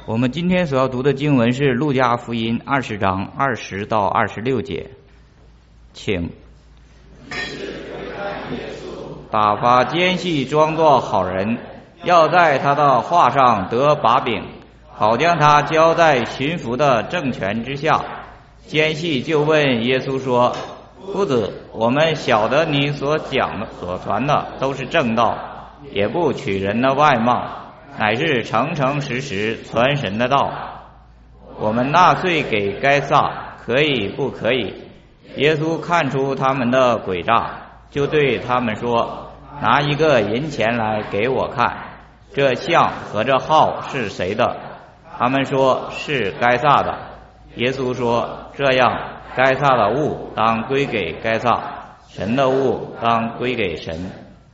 我们今天所要读的经文是路加福音20章20到26节，请。打发奸细装作好人，要在他的话上得把柄，好将他交在巡抚的政权之下。奸细就问耶稣说：夫子，我们晓得你所讲的所传的都是正道，也不取人的外貌，乃是诚诚实实传神的道。我们纳税给该撒，可以不可以？耶稣看出他们的诡诈，就对他们说：拿一个银钱来给我看，这像和这号是谁的？他们说是该撒的。耶稣说：这样，该撒的物当归给该撒，神的物当归给神。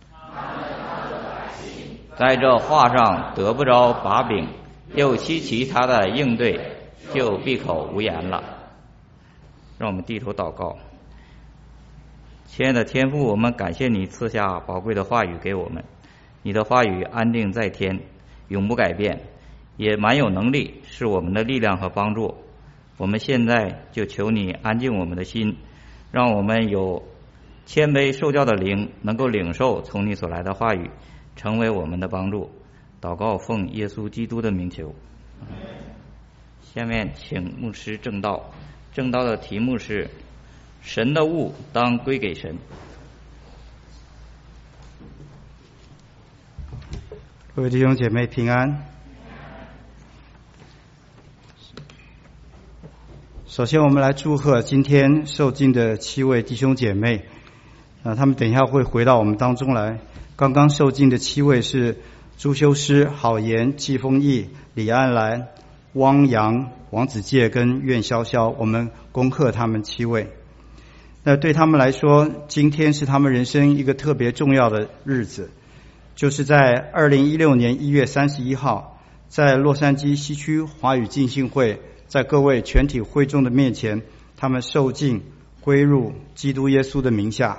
在这话上得不着把柄，又稀奇他的应对，就闭口无言了。让我们低头祷告。亲爱的天父，我们感谢你赐下宝贵的话语给我们，你的话语安定在天，永不改变，也蛮有能力，是我们的力量和帮助。我们现在就求你安静我们的心，让我们有谦卑受教的灵，能够领受从你所来的话语，成为我们的帮助。祷告奉耶稣基督的名求。下面请牧师正道。正道的题目是神的物当归给神。 各位弟兄姐妹平安。首先我们来祝贺今天受浸的7位弟兄姐妹，他们等一下会回到我们当中来。刚刚受浸的7位是朱修师、郝岩、季丰义、李安兰、汪洋、王子介跟苑潇潇，我们恭贺他们7位。那对他们来说，今天是他们人生一个特别重要的日子，就是在2016年1月31号，在洛杉矶西区华语浸信会，在各位全体会众的面前，他们受浸归入基督耶稣的名下。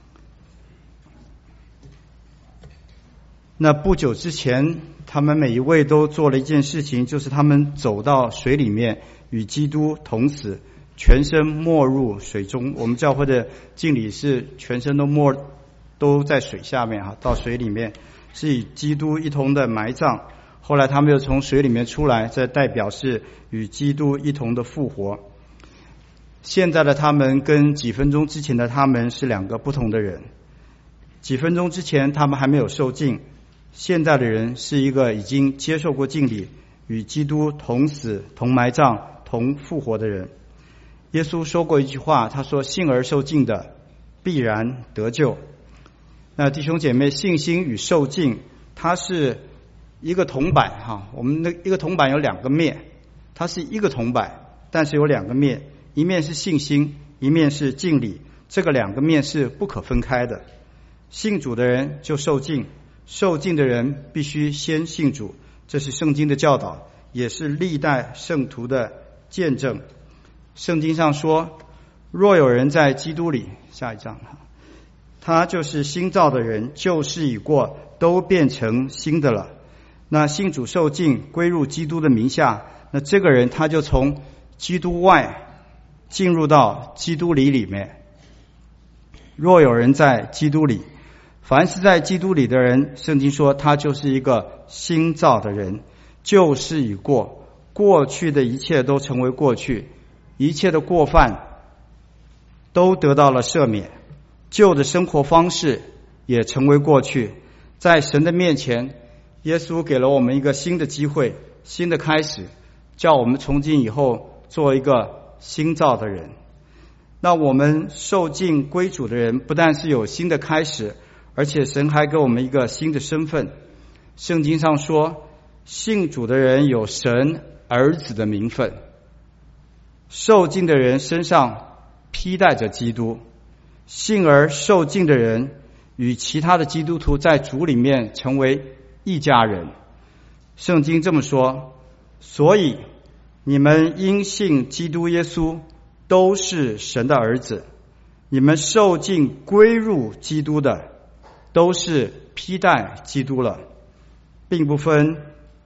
那不久之前，他们每一位都做了一件事情，就是他们走到水里面与基督同死，全身没入水中。我们教会的敬礼是全身都在水下面到水里面，是与基督一同的埋葬。后来他们又从水里面出来，这代表是与基督一同的复活。现在的他们跟几分钟之前的他们是两个不同的人。几分钟之前他们还没有受浸，现在的人是一个已经接受过浸礼，与基督同死、同埋葬、同复活的人。耶稣说过一句话，他说：信而受浸的必然得救。那弟兄姐妹，信心与受浸它是一个铜板我们的一个铜板有2个面，它是一个铜板，但是有2个面，一面是信心，一面是浸礼，这个2个面是不可分开的。信主的人就受浸，受浸的人必须先信主，这是圣经的教导，也是历代圣徒的见证。圣经上说，若有人在基督里，下一章，他就是新造的人，旧事已过，都变成新的了。那信主受浸归入基督的名下，那这个人他就从基督外进入到基督里面。若有人在基督里，凡是在基督里的人，圣经说他就是一个新造的人，旧事已过，过去的一切都成为过去，一切的过犯都得到了赦免，旧的生活方式也成为过去。在神的面前，耶稣给了我们一个新的机会，新的开始，叫我们从今以后做一个新造的人。那我们受浸归主的人，不但是有新的开始，而且神还给我们一个新的身份。圣经上说，信主的人有神儿子的名分。受浸的人身上披戴着基督，信而受浸的人与其他的基督徒在主里面成为一家人。圣经这么说，所以你们因信基督耶稣都是神的儿子，你们受浸归入基督的都是披戴基督了，并不分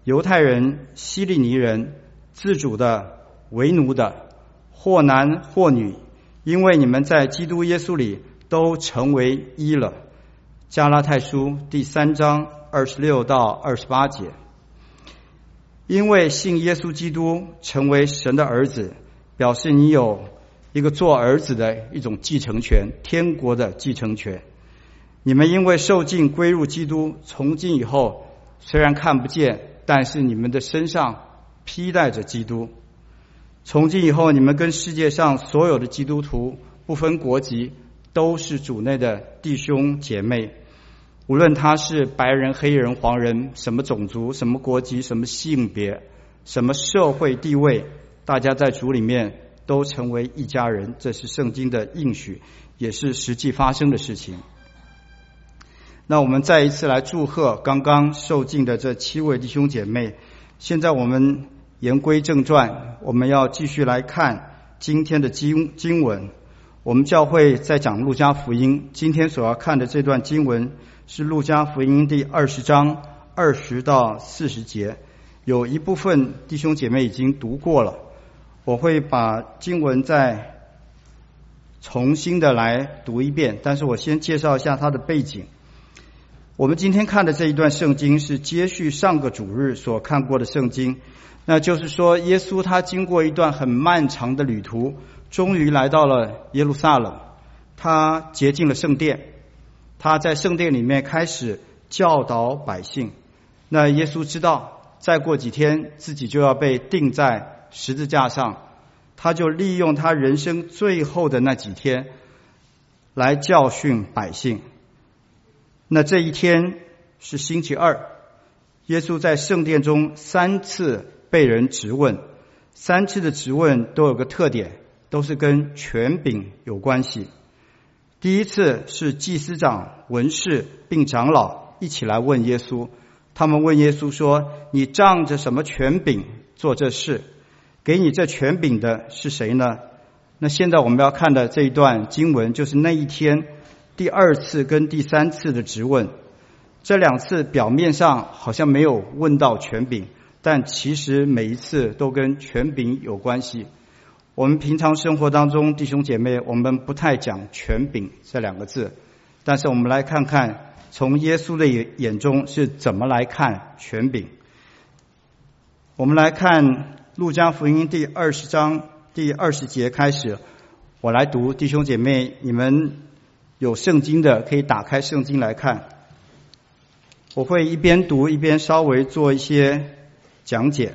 犹太人、希利尼人，自主的、为奴的，或男或女，因为你们在基督耶稣里都成为一了。加拉太书第3章26到28节。因为信耶稣基督成为神的儿子，表示你有一个做儿子的一种继承权，天国的继承权。你们因为受浸归入基督，从今以后虽然看不见，但是你们的身上披戴着基督。从今以后，你们跟世界上所有的基督徒不分国籍，都是主内的弟兄姐妹。无论他是白人、黑人、黄人，什么种族、什么国籍、什么性别、什么社会地位，大家在主里面都成为一家人。这是圣经的应许，也是实际发生的事情。那我们再一次来祝贺刚刚受浸的这7位弟兄姐妹。现在我们言归正传，我们要继续来看今天的经文。我们教会在讲路加福音，今天所要看的这段经文是路加福音第20章20到40节。有一部分弟兄姐妹已经读过了，我会把经文再重新的来读一遍，但是我先介绍一下它的背景。我们今天看的这一段圣经是接续上个主日所看过的圣经，那就是说耶稣他经过一段很漫长的旅途，终于来到了耶路撒冷，他洁净了圣殿，他在圣殿里面开始教导百姓。那耶稣知道再过几天自己就要被钉在十字架上，他就利用他人生最后的那几天来教训百姓。那这一天是星期二，耶稣在圣殿中3次被人质问，3次的质问都有个特点，都是跟权柄有关系。第一次是祭司长、文士并长老一起来问耶稣，他们问耶稣说，你仗着什么权柄做这事？给你这权柄的是谁呢？那现在我们要看的这一段经文，就是那一天第2次跟第3次的质问。这2次表面上好像没有问到权柄，但其实每一次都跟权柄有关系。我们平常生活当中，弟兄姐妹，我们不太讲权柄这2个字，但是我们来看看从耶稣的眼中是怎么来看权柄。我们来看路加福音第20章第20节开始，我来读，弟兄姐妹，你们有圣经的可以打开圣经来看，我会一边读一边稍微做一些讲解。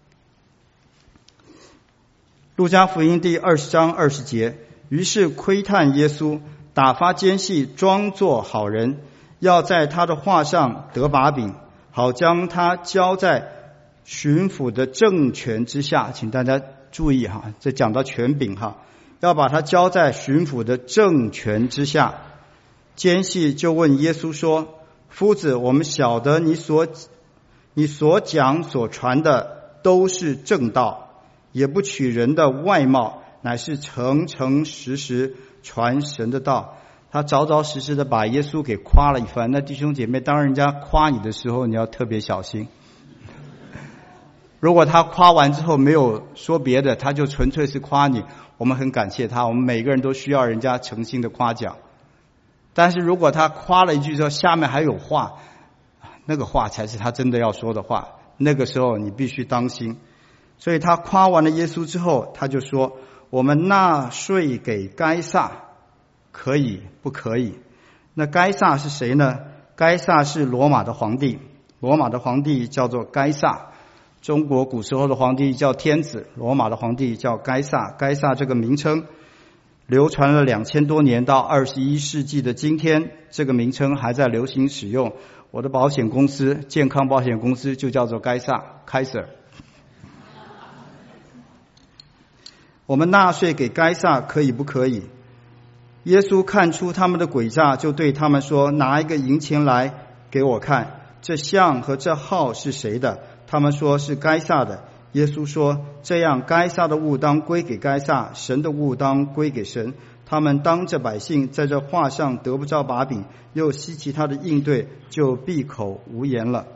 路加福音第20章20节，于是窥探耶稣，打发奸细装作好人，要在他的话上得把柄，好将他交在巡抚的政权之下。请大家注意哈，这讲到权柄哈，要把他交在巡抚的政权之下。奸细就问耶稣说，夫子，我们晓得你所讲所传的都是正道，也不取人的外貌，乃是诚诚实实传神的道。他着着实实的把耶稣给夸了一番。那弟兄姐妹，当人家夸你的时候，你要特别小心。如果他夸完之后没有说别的，他就纯粹是夸你，我们很感谢他，我们每个人都需要人家诚心的夸奖。但是如果他夸了一句之后下面还有话，那个话才是他真的要说的话，那个时候你必须当心。所以他夸完了耶稣之后，他就说，我们纳税给该撒可以不可以？那该撒是谁呢？该撒是罗马的皇帝，罗马的皇帝叫做该撒。中国古时候的皇帝叫天子，罗马的皇帝叫该撒。该撒这个名称流传了2000多年，到21世纪的今天，这个名称还在流行使用。我的保险公司，健康保险公司就叫做该撒 Kaiser。 我们纳税给该撒可以不可以？耶稣看出他们的诡诈，就对他们说，拿一个银钱来给我看，这像和这号是谁的？他们说是该撒的。耶稣说，这样该撒的物当归给该撒，神的物当归给神。他们当着百姓在这话上得不着把柄，又稀奇他的应对，就闭口无言了。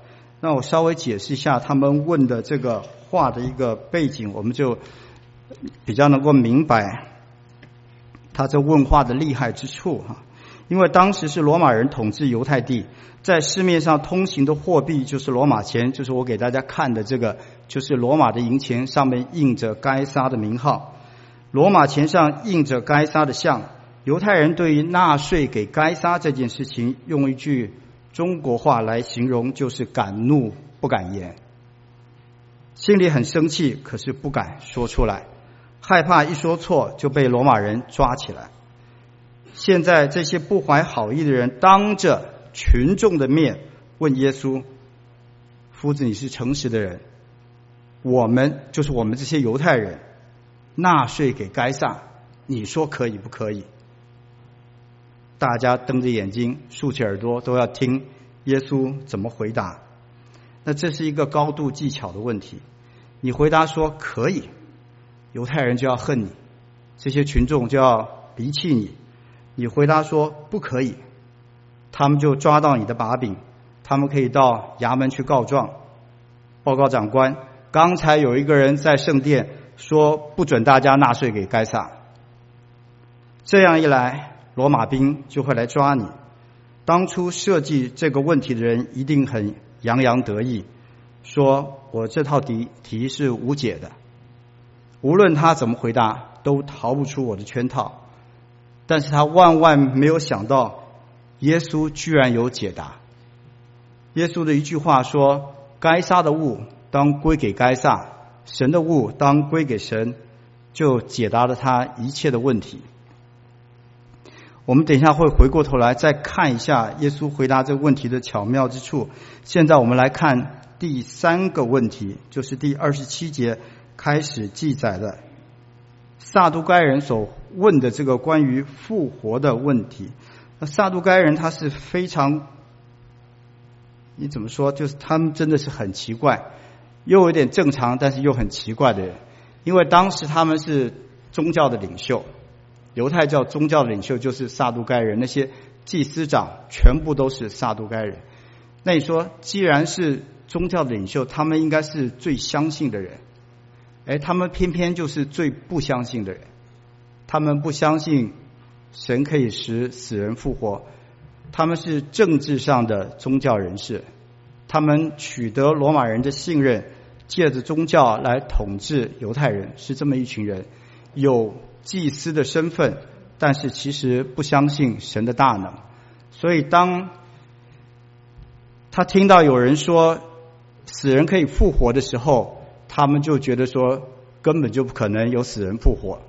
那我稍微解释一下他们问的这个话的一个背景，我们就比较能够明白他这问话的厉害之处哈。因为当时是罗马人统治犹太地，在市面上通行的货币就是罗马钱，就是我给大家看的这个，就是罗马的银钱，上面印着该撒的名号，罗马钱上印着该撒的像。犹太人对于纳税给该撒这件事情，用一句中国话来形容，就是敢怒不敢言，心里很生气，可是不敢说出来，害怕一说错就被罗马人抓起来。现在这些不怀好意的人当着群众的面问耶稣，夫子，你是诚实的人，我们就是我们这些犹太人纳税给该撒，你说可以不可以？大家瞪着眼睛竖起耳朵都要听耶稣怎么回答。那这是一个高度技巧的问题，你回答说可以，犹太人就要恨你，这些群众就要离弃你。你回答说不可以，他们就抓到你的把柄，他们可以到衙门去告状，报告长官，刚才有一个人在圣殿说不准大家纳税给该撒。这样一来，罗马兵就会来抓你。当初设计这个问题的人一定很洋洋得意，说我这套题是无解的，无论他怎么回答都逃不出我的圈套。但是他万万没有想到，耶稣居然有解答。耶稣的一句话说，该撒的物当归给该撒，神的物当归给神，就解答了他一切的问题。我们等一下会回过头来再看一下耶稣回答这个问题的巧妙之处。现在我们来看第3个问题，就是第27节开始记载的撒都该人所问的这个关于复活的问题。那撒都该人他是非常，你怎么说，就是他们真的是很奇怪，又有点正常但是又很奇怪的人。因为当时他们是宗教的领袖，犹太教宗教的领袖就是撒都该人，那些祭司长全部都是撒都该人。那你说既然是宗教的领袖，他们应该是最相信的人，他们偏偏就是最不相信的人。他们不相信神可以使死人复活，他们是政治上的宗教人士，他们取得罗马人的信任，借着宗教来统治犹太人，是这么一群人，有祭司的身份，但是其实不相信神的大能。所以当他听到有人说死人可以复活的时候，他们就觉得说根本就不可能有死人复活。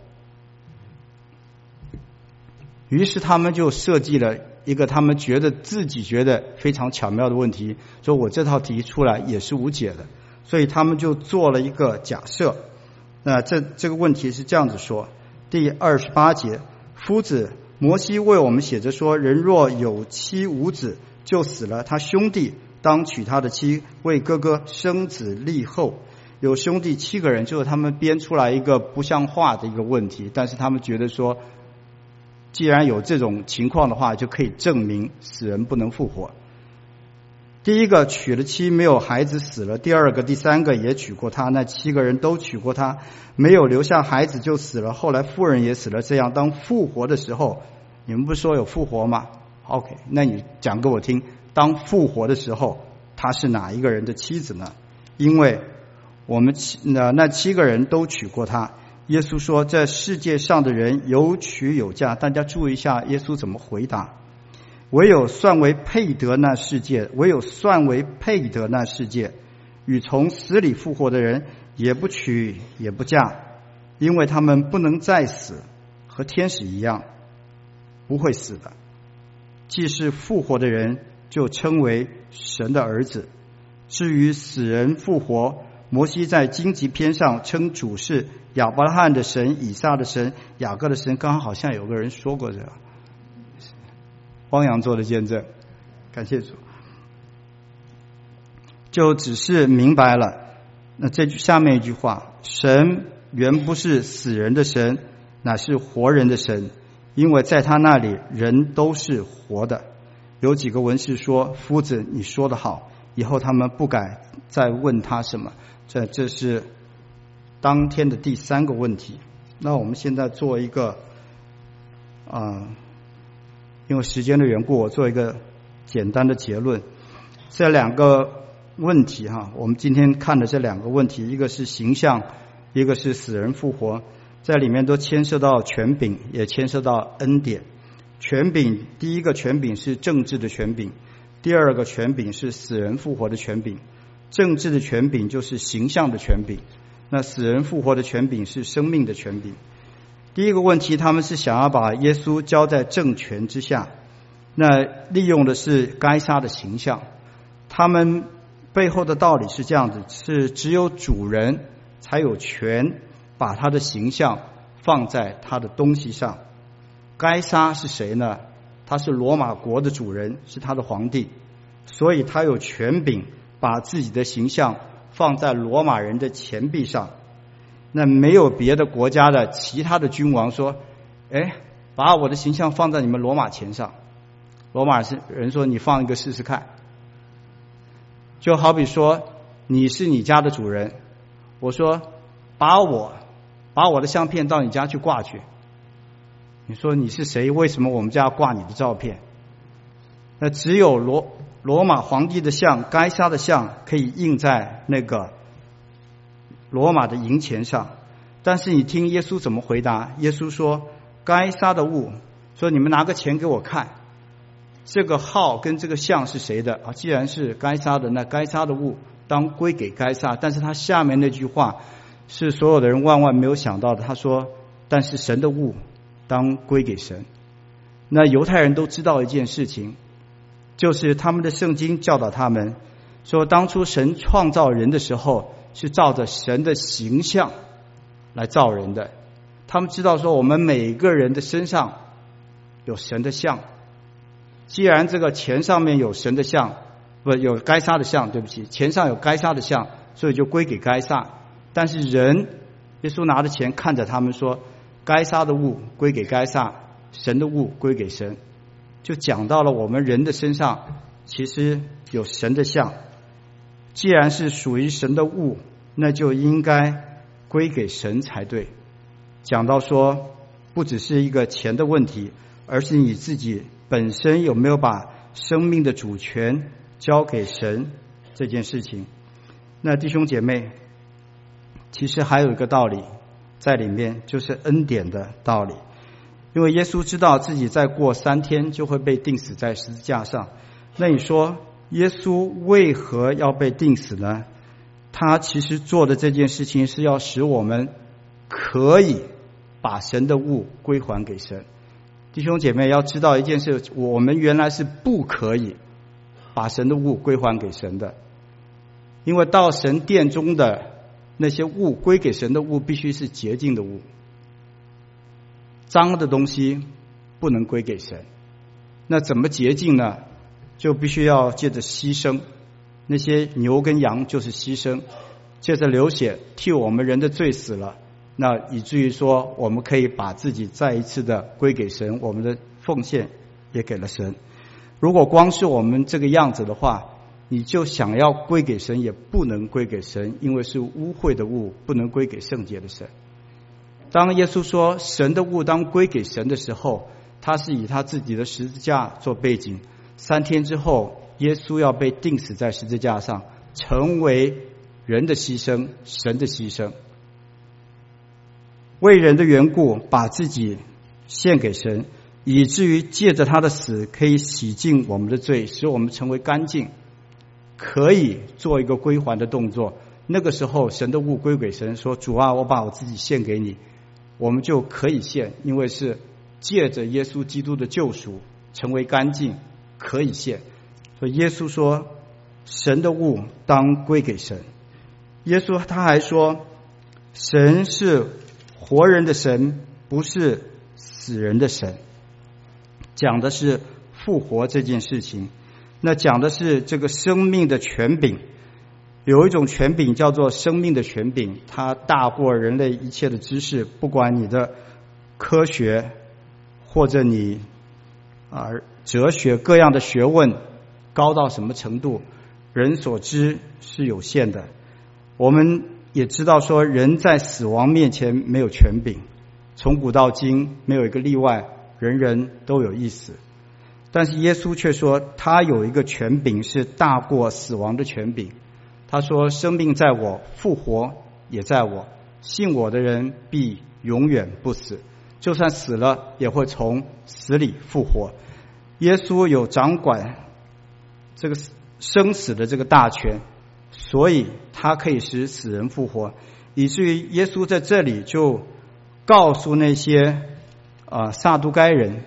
于是他们就设计了一个他们自己觉得非常巧妙的问题，说我这套题出来也是无解的。所以他们就做了一个假设。那这个问题是这样子说，第28节，夫子，摩西为我们写着说，人若有妻无子就死了，他兄弟当娶他的妻，为哥哥生子立后。有兄弟7个人，就是他们编出来一个不像话的一个问题，但是他们觉得说既然有这种情况的话，就可以证明死人不能复活。第一个娶了妻没有孩子死了，第二个第三个也娶过他，那7个人都娶过他，没有留下孩子就死了，后来妇人也死了。这样当复活的时候，你们不是说有复活吗？ OK， 那你讲给我听，当复活的时候他是哪一个人的妻子呢？因为我们那7个人都娶过他。耶稣说这世界上的人有娶有嫁。大家注意一下耶稣怎么回答，唯有算为配得那世界，与从死里复活的人也不娶也不嫁，因为他们不能再死，和天使一样不会死的。既是复活的人，就称为神的儿子。至于死人复活，摩西在荆棘篇上称主是亚伯拉罕的神、以撒的神、雅各的神。刚好像有个人说过这个，汪洋做的见证，感谢主。就只是明白了那下面一句话，神原不是死人的神，乃是活人的神，因为在他那里人都是活的。有几个文士说，夫子你说得好， 以后他们不敢再问他什么。这是当天的第3个问题。那我们现在做一个因为时间的缘故，我做一个简单的结论。这2个问题我们今天看的这2个问题，一个是形象，一个是死人复活，在里面都牵涉到权柄，也牵涉到恩典。权柄，第一个权柄是政治的权柄，第2个权柄是死人复活的权柄。政治的权柄就是形象的权柄，那死人复活的权柄是生命的权柄。第一个问题，他们是想要把耶稣交在政权之下，那利用的是该撒的形象。他们背后的道理是这样子，是只有主人才有权把他的形象放在他的东西上。该撒是谁呢？他是罗马国的主人，是他的皇帝，所以他有权柄把自己的形象放在罗马人的钱币上。那没有别的国家的其他的君王说，把我的形象放在你们罗马钱上。罗马人说，你放一个试试看。就好比说，你是你家的主人，我说把我的相片到你家去挂去。你说你是谁？为什么我们家要挂你的照片？那只有罗马皇帝的像，该撒的像可以印在那个罗马的银钱上。但是你听耶稣怎么回答？耶稣说，该撒的物，说你们拿个钱给我看，这个号跟这个像是谁的既然是该撒的，那该撒的物当归给该撒。但是他下面那句话是所有的人万万没有想到的，他说，但是神的物当归给神。那犹太人都知道一件事情，就是他们的圣经教导他们说，当初神创造人的时候是照着神的形象来造人的。他们知道说，我们每个人的身上有神的像。既然这个钱上面有神的像，有该撒的像，对不起，钱上有该撒的像，所以就归给该撒。但是人，耶稣拿着钱看着他们说，该撒的物归给该撒，神的物归给神。就讲到了我们人的身上其实有神的像，既然是属于神的物，那就应该归给神才对。讲到说，不只是一个钱的问题，而是你自己本身有没有把生命的主权交给神这件事情。那弟兄姐妹，其实还有一个道理在里面，就是恩典的道理。因为耶稣知道自己再过3天就会被钉死在十字架上，那你说耶稣为何要被钉死呢？他其实做的这件事情是要使我们可以把神的物归还给神。弟兄姐妹要知道一件事，我们原来是不可以把神的物归还给神的，因为到神殿中的那些物，归给神的物必须是洁净的物，脏的东西不能归给神。那怎么洁净呢？就必须要借着牺牲，那些牛跟羊就是牺牲，借着流血替我们人的罪死了，那以至于说我们可以把自己再一次的归给神，我们的奉献也给了神。如果光是我们这个样子的话，你就想要归给神也不能归给神，因为是污秽的物，不能归给圣洁的神。当耶稣说神的物当归给神的时候，他是以他自己的十字架做背景，3天之后耶稣要被钉死在十字架上，成为人的牺牲，神的牺牲，为人的缘故把自己献给神，以至于借着他的死可以洗净我们的罪，使我们成为干净，可以做一个归还的动作。那个时候神的物归给神，说主啊，我把我自己献给你，我们就可以献，因为是借着耶稣基督的救赎成为干净，可以献。所以耶稣说神的物当归给神。耶稣他还说神是活人的神，不是死人的神，讲的是复活这件事情。那讲的是这个生命的权柄，有一种权柄叫做生命的权柄，它大过人类一切的知识，不管你的科学或者你哲学各样的学问高到什么程度， 人所知是有限的。我们也知道说，人在死亡面前没有权柄，从古到今没有一个例外，人人都有一死。但是耶稣却说，他有一个权柄是大过死亡的权柄。他说，生命在我，复活也在我，信我的人必永远不死，就算死了也会从死里复活。耶稣有掌管这个生死的这个大权，所以他可以使死人复活，以至于耶稣在这里就告诉那些撒都该人，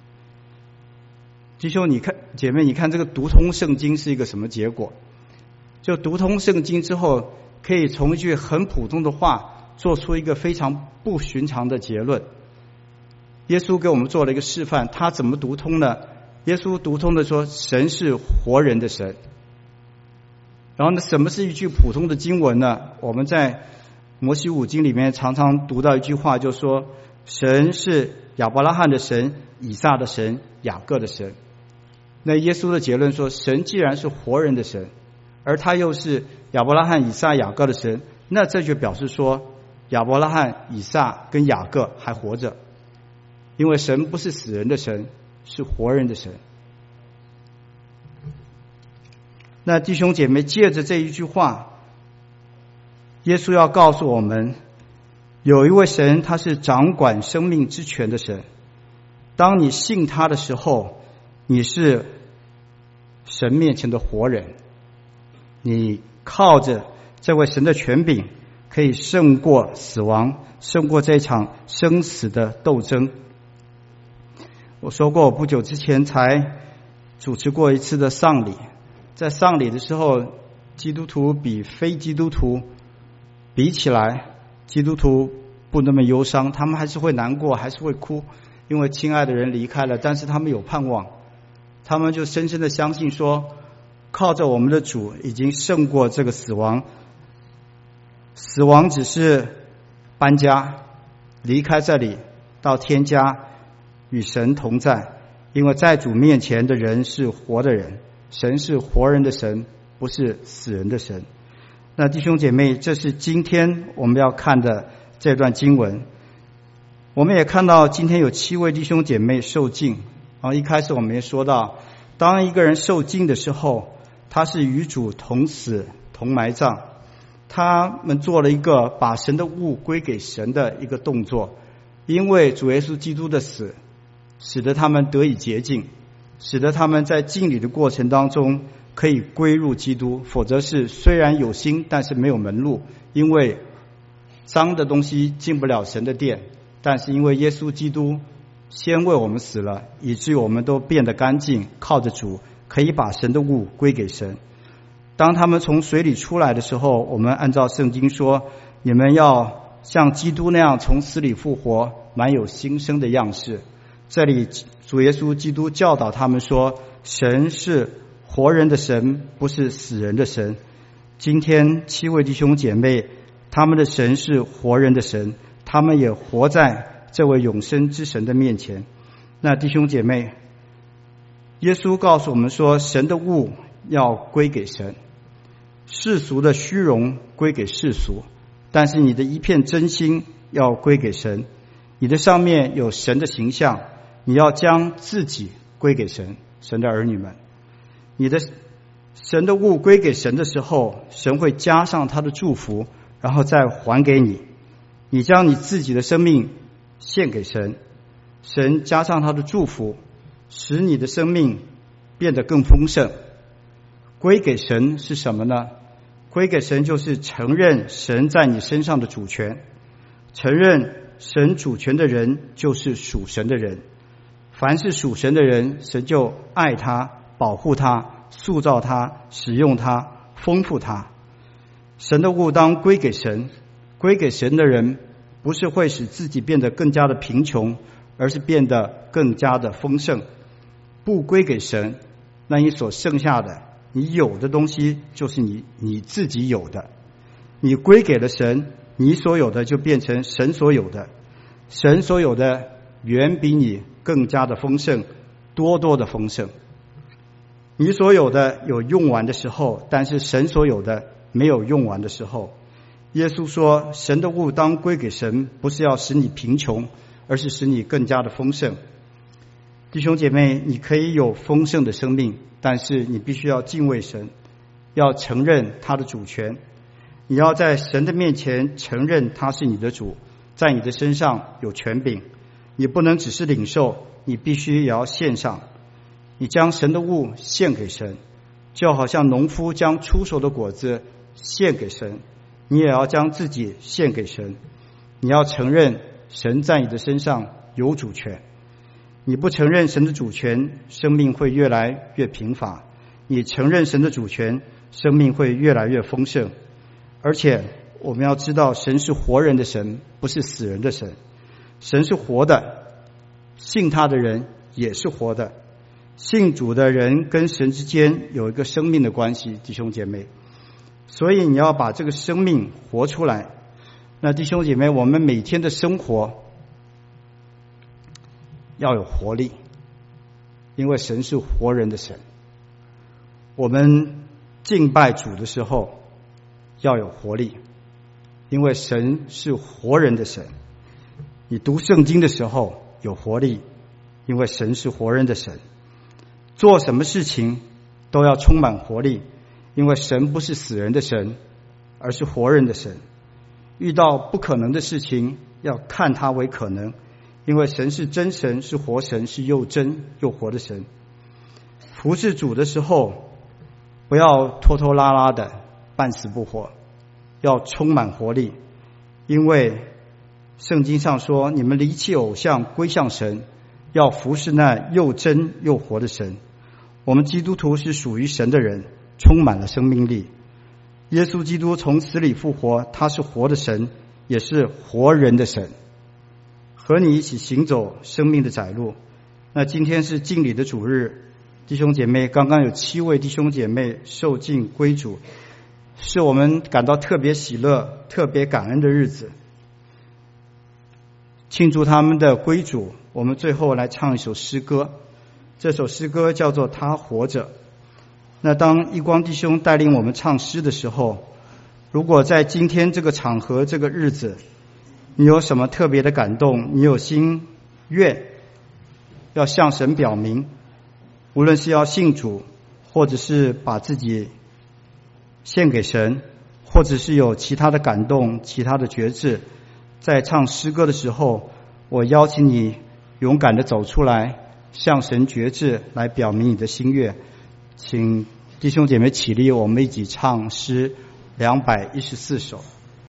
弟兄你看，姐妹你看，这个读通圣经是一个什么结果？就读通圣经之后，可以从一句很普通的话做出一个非常不寻常的结论。耶稣给我们做了一个示范，他怎么读通呢？耶稣读通的说，神是活人的神。然后呢，什么是一句普通的经文呢？我们在摩西五经里面常常读到一句话，就说神是亚伯拉罕的神，以撒的神，雅各的神。那耶稣的结论说，神既然是活人的神，而他又是亚伯拉罕、以撒、雅各的神，那这就表示说亚伯拉罕、以撒跟雅各还活着，因为神不是死人的神，是活人的神。那弟兄姐妹，借着这一句话，耶稣要告诉我们，有一位神，他是掌管生命之权的神。当你信他的时候，你是神面前的活人，你靠着这位神的权柄，可以胜过死亡，胜过这场生死的斗争。我说过，我不久之前才主持过一次的丧礼，在丧礼的时候，基督徒比非基督徒比起来，基督徒不那么忧伤，他们还是会难过，还是会哭，因为亲爱的人离开了，但是他们有盼望，他们就深深的相信说，靠着我们的主已经胜过这个死亡，死亡只是搬家，离开这里到天家与神同在，因为在主面前的人是活的人，神是活人的神，不是死人的神。那弟兄姐妹，这是今天我们要看的这段经文。我们也看到今天有7位弟兄姐妹受浸，然后一开始我们也说到，当一个人受浸的时候，他是与主同死同埋葬，他们做了一个把神的物归给神的一个动作，因为主耶稣基督的死使得他们得以洁净，使得他们在浸礼的过程当中可以归入基督，否则是虽然有心，但是没有门路，因为脏的东西进不了神的殿，但是因为耶稣基督先为我们死了，以至于我们都变得干净，靠着主可以把神的物归给神。当他们从水里出来的时候，我们按照圣经说，你们要像基督那样从死里复活，满有新生的样式。这里主耶稣基督教导他们说，神是活人的神，不是死人的神。今天7位弟兄姐妹，他们的神是活人的神，他们也活在这位永生之神的面前。那弟兄姐妹，耶稣告诉我们说，神的物要归给神，世俗的虚荣归给世俗，但是你的一片真心要归给神。你的上面有神的形象，你要将自己归给神，神的儿女们。你的神的物归给神的时候，神会加上他的祝福，然后再还给你。你将你自己的生命献给神，神加上他的祝福，使你的生命变得更丰盛。归给神是什么呢？归给神就是承认神在你身上的主权，承认神主权的人就是属神的人。凡是属神的人，神就爱他，保护他，塑造他，使用他，丰富他。神的物当归给神，归给神的人不是会使自己变得更加的贫穷，而是变得更加的丰盛。不归给神，那你所剩下的，你有的东西就是你自己有的。你归给了神，你所有的就变成神所有的，神所有的远比你更加的丰盛，多多的丰盛。 你所有的有用完的时候，但是神所有的没有用完的时候。耶稣说，神的物当归给神，不是要使你贫穷，而是使你更加的丰盛。弟兄姐妹，你可以有丰盛的生命，但是你必须要敬畏神，要承认他的主权。你要在神的面前承认他是你的主，在你的身上有权柄。你不能只是领受，你必须也要献上。你将神的物献给神，就好像农夫将出熟的果子献给神，你也要将自己献给神。你要承认神在你的身上有主权。你不承认神的主权，生命会越来越贫乏；你承认神的主权，生命会越来越丰盛。而且我们要知道，神是活人的神，不是死人的神。神是活的，信他的人也是活的。信主的人跟神之间有一个生命的关系，弟兄姐妹。所以你要把这个生命活出来。那弟兄姐妹，我们每天的生活要有活力，因为神是活人的神。我们敬拜主的时候要有活力，因为神是活人的神。你读圣经的时候有活力，因为神是活人的神。做什么事情都要充满活力，因为神不是死人的神，而是活人的神。遇到不可能的事情，要看它为可能，因为神是真神，是活神，是又真又活的神。服侍主的时候，不要拖拖拉拉的半死不活，要充满活力，因为圣经上说，你们离弃偶像归向神，要服侍那又真又活的神。我们基督徒是属于神的人，充满了生命力。耶稣基督从死里复活，他是活的神，也是活人的神，和你一起行走生命的窄路。那今天是敬礼的主日，弟兄姐妹，刚刚有7位弟兄姐妹受敬归主，是我们感到特别喜乐、特别感恩的日子。庆祝他们的归主，我们最后来唱一首诗歌。这首诗歌叫做《他活着》。那当一光弟兄带领我们唱诗的时候，如果在今天这个场合、这个日子，你有什么特别的感动，你有心愿要向神表明，无论是要信主，或者是把自己献给神，或者是有其他的感动、其他的决志，在唱诗歌的时候，我邀请你勇敢的走出来，向神决志，来表明你的心愿。请弟兄姐妹起立，我们一起唱诗214首。